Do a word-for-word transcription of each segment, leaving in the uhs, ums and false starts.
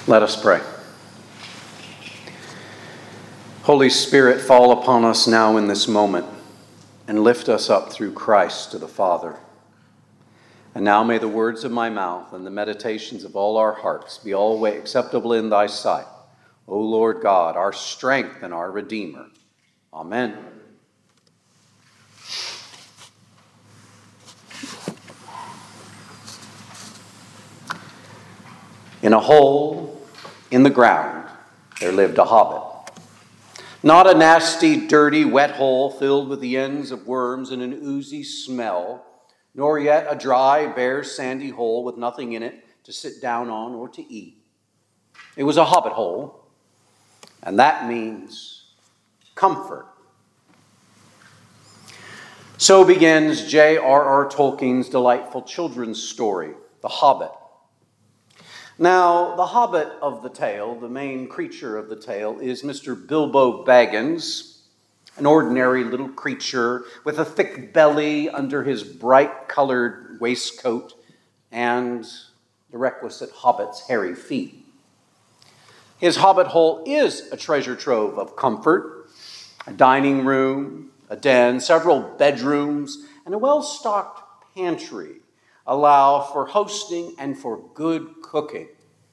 Let us pray. Holy Spirit, fall upon us now in this moment and lift us up through Christ to the Father. And now may the words of my mouth and the meditations of all our hearts be always acceptable in thy sight, O Lord God, our strength and our Redeemer. Amen. In a hole in the ground, there lived a hobbit. Not a nasty, dirty, wet hole filled with the ends of worms and an oozy smell, nor yet a dry, bare, sandy hole with nothing in it to sit down on or to eat. It was a hobbit hole, and that means comfort. So begins J R R Tolkien's delightful children's story, The Hobbit. Now, the hobbit of the tale, the main creature of the tale, is Mister Bilbo Baggins, an ordinary little creature with a thick belly under his bright-colored waistcoat and the requisite hobbit's hairy feet. His hobbit hole is a treasure trove of comfort, a dining room, a den, several bedrooms, and a well-stocked pantry allow for hosting and for good cooking.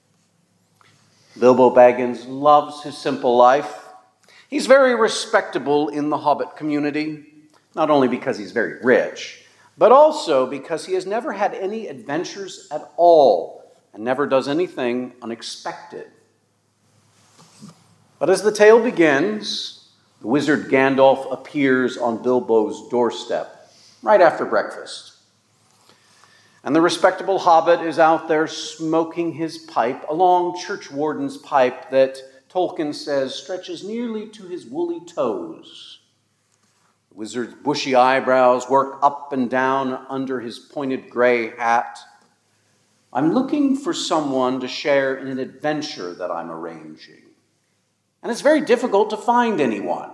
Bilbo Baggins loves his simple life. He's very respectable in the hobbit community, not only because he's very rich, but also because he has never had any adventures at all and never does anything unexpected. But as the tale begins, the wizard Gandalf appears on Bilbo's doorstep right after breakfast. And the respectable hobbit is out there smoking his pipe, a long churchwarden's pipe that Tolkien says stretches nearly to his woolly toes. The wizard's bushy eyebrows work up and down under his pointed gray hat. I'm looking for someone to share in an adventure that I'm arranging. And it's very difficult to find anyone.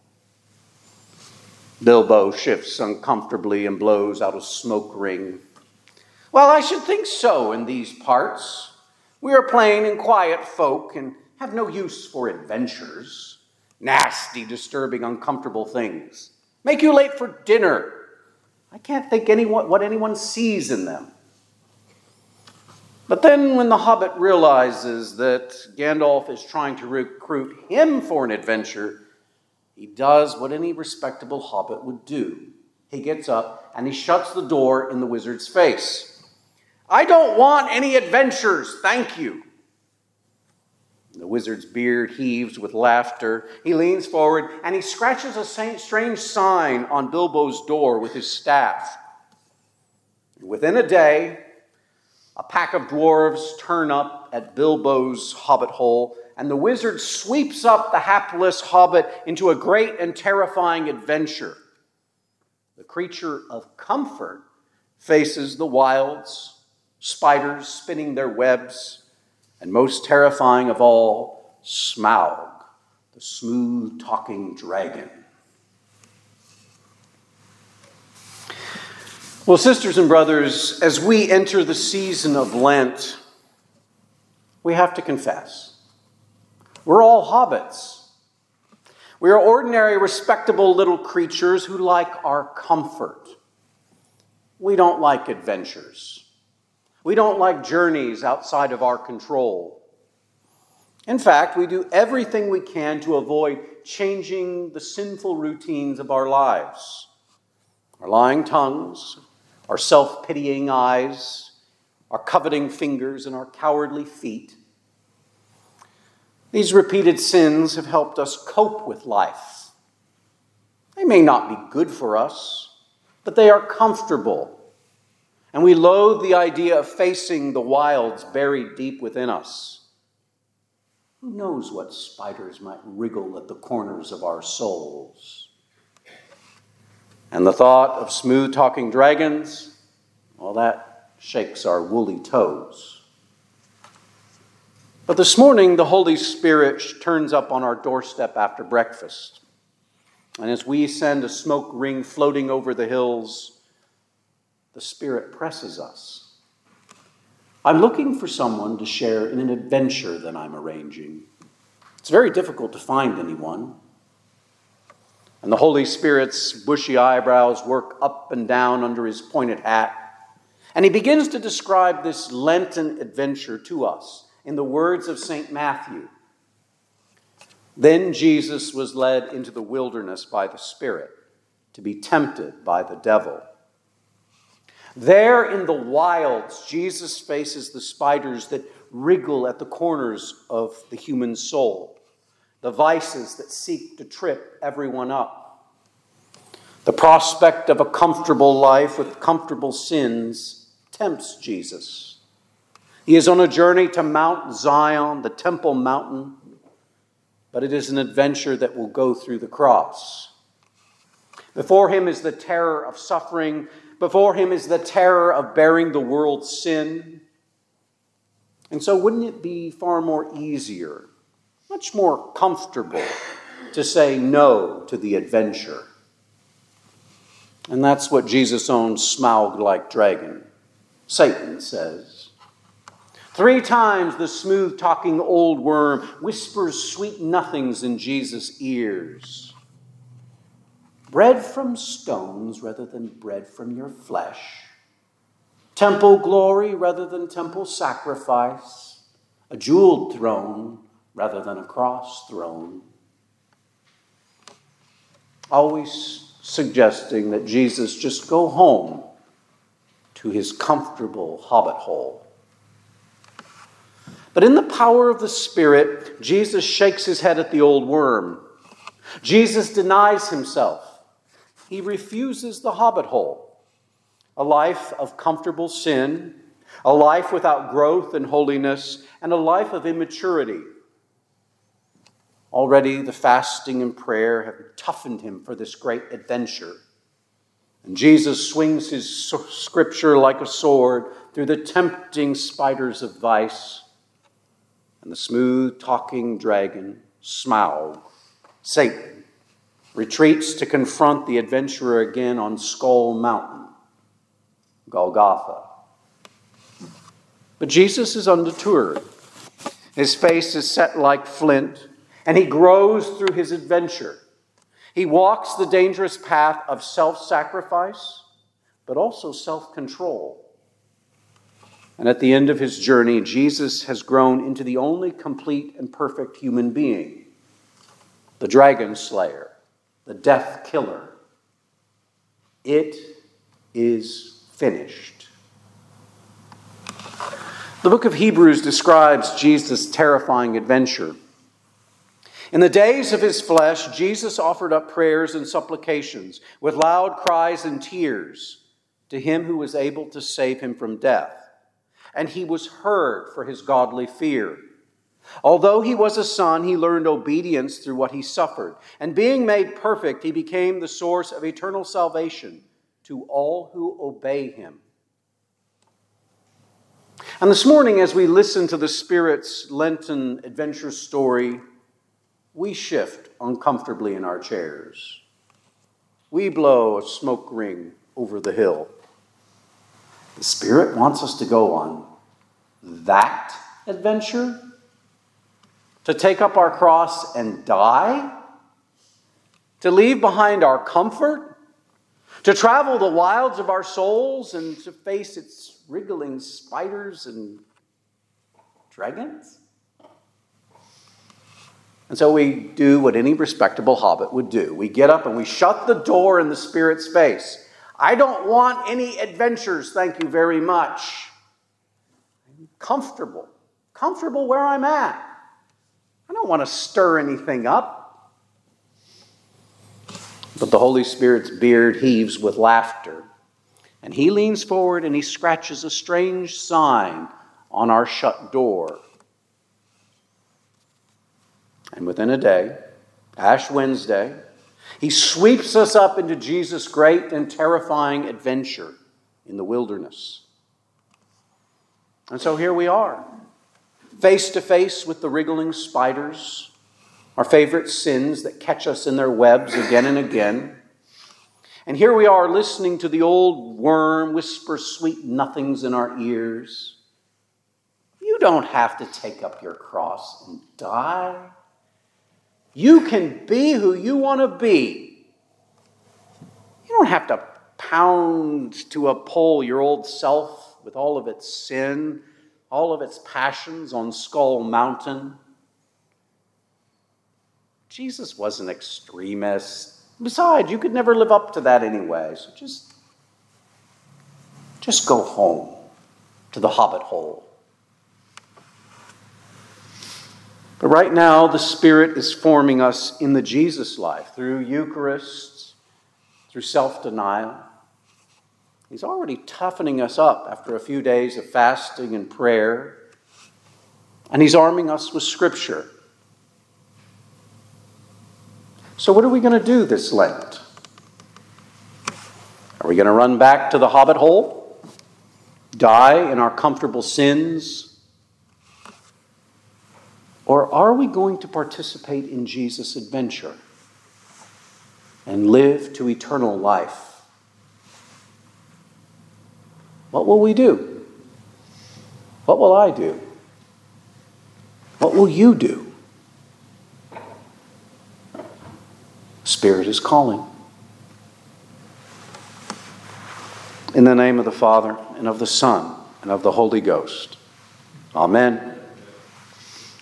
Bilbo shifts uncomfortably and blows out a smoke ring. Well, I should think so in these parts. We are plain and quiet folk and have no use for adventures. Nasty, disturbing, uncomfortable things. Make you late for dinner. I can't think anyone, what anyone sees in them. But then when the hobbit realizes that Gandalf is trying to recruit him for an adventure, he does what any respectable hobbit would do. He gets up and he shuts the door in the wizard's face. I don't want any adventures, thank you. The wizard's beard heaves with laughter. He leans forward and he scratches a strange sign on Bilbo's door with his staff. Within a day, a pack of dwarves turn up at Bilbo's hobbit hole, and the wizard sweeps up the hapless hobbit into a great and terrifying adventure. The creature of comfort faces the wilds, spiders spinning their webs, and most terrifying of all, Smaug, the smooth-talking dragon. Well, sisters and brothers, as we enter the season of Lent, we have to confess. We're all hobbits. We are ordinary, respectable little creatures who like our comfort. We don't like adventures. We don't like journeys outside of our control. In fact, we do everything we can to avoid changing the sinful routines of our lives. Our lying tongues, our self-pitying eyes, our coveting fingers, and our cowardly feet. These repeated sins have helped us cope with life. They may not be good for us, but they are comfortable. And we loathe the idea of facing the wilds buried deep within us. Who knows what spiders might wriggle at the corners of our souls? And the thought of smooth-talking dragons, well, that shakes our woolly toes. But this morning, the Holy Spirit turns up on our doorstep after breakfast. And as we send a smoke ring floating over the hills, the Spirit presses us. I'm looking for someone to share in an adventure that I'm arranging. It's very difficult to find anyone. And the Holy Spirit's bushy eyebrows work up and down under his pointed hat. And he begins to describe this Lenten adventure to us in the words of Saint Matthew. Then Jesus was led into the wilderness by the Spirit to be tempted by the devil. There in the wilds, Jesus faces the spiders that wriggle at the corners of the human soul, the vices that seek to trip everyone up. The prospect of a comfortable life with comfortable sins tempts Jesus. He is on a journey to Mount Zion, the Temple Mountain, but it is an adventure that will go through the cross. Before him is the terror of suffering. Before him is the terror of bearing the world's sin. And so wouldn't it be far more easier, much more comfortable, to say no to the adventure? And that's what Jesus' own Smaug-like dragon, Satan, says. Three times the smooth-talking old worm whispers sweet nothings in Jesus' ears. Bread from stones rather than bread from your flesh. Temple glory rather than temple sacrifice. A jeweled throne rather than a cross throne. Always suggesting that Jesus just go home to his comfortable hobbit hole. But in the power of the Spirit, Jesus shakes his head at the old worm. Jesus denies himself. He refuses the hobbit hole, a life of comfortable sin, a life without growth and holiness, and a life of immaturity. Already the fasting and prayer have toughened him for this great adventure. And Jesus swings his scripture like a sword through the tempting spiders of vice. And the smooth-talking dragon, Smaug, Satan, retreats to confront the adventurer again on Skull Mountain, Golgotha. But Jesus is undeterred. His face is set like flint, and he grows through his adventure. He walks the dangerous path of self-sacrifice, but also self-control. And at the end of his journey, Jesus has grown into the only complete and perfect human being, the dragon slayer, the death killer. It is finished. The book of Hebrews describes Jesus' terrifying adventure. In the days of his flesh, Jesus offered up prayers and supplications with loud cries and tears to him who was able to save him from death. And he was heard for his godly fear. Although he was a son, he learned obedience through what he suffered. And being made perfect, he became the source of eternal salvation to all who obey him. And this morning, as we listen to the Spirit's Lenten adventure story, we shift uncomfortably in our chairs. We blow a smoke ring over the hill. The Spirit wants us to go on that adventure? To take up our cross and die? To leave behind our comfort? To travel the wilds of our souls and to face its wriggling spiders and dragons? And so we do what any respectable hobbit would do. We get up and we shut the door in the Spirit's face. I don't want any adventures, thank you very much. I'm comfortable. Comfortable where I'm at. I don't want to stir anything up. But the Holy Spirit's beard heaves with laughter. And he leans forward and he scratches a strange sign on our shut door. And within a day, Ash Wednesday, he sweeps us up into Jesus' great and terrifying adventure in the wilderness. And so here we are, face to face with the wriggling spiders, our favorite sins that catch us in their webs again and again. And here we are listening to the old worm whisper sweet nothings in our ears. don't have to take up your cross and die. You can be who you want to be. You don't have to pound to a pole your old self with all of its sin, all of its passions on Skull Mountain. Jesus was an extremist. Besides, you could never live up to that anyway. So just, just go home to the hobbit hole. But right now, the Spirit is forming us in the Jesus life through Eucharist, through self-denial. He's already toughening us up after a few days of fasting and prayer. And he's arming us with Scripture. So what are we going to do this Lent? Are we going to run back to the hobbit hole? Die in our comfortable sins? Or are we going to participate in Jesus' adventure and live to eternal life? What will we do? What will I do? What will you do? Spirit is calling. In the name of the Father, and of the Son, and of the Holy Ghost. Amen.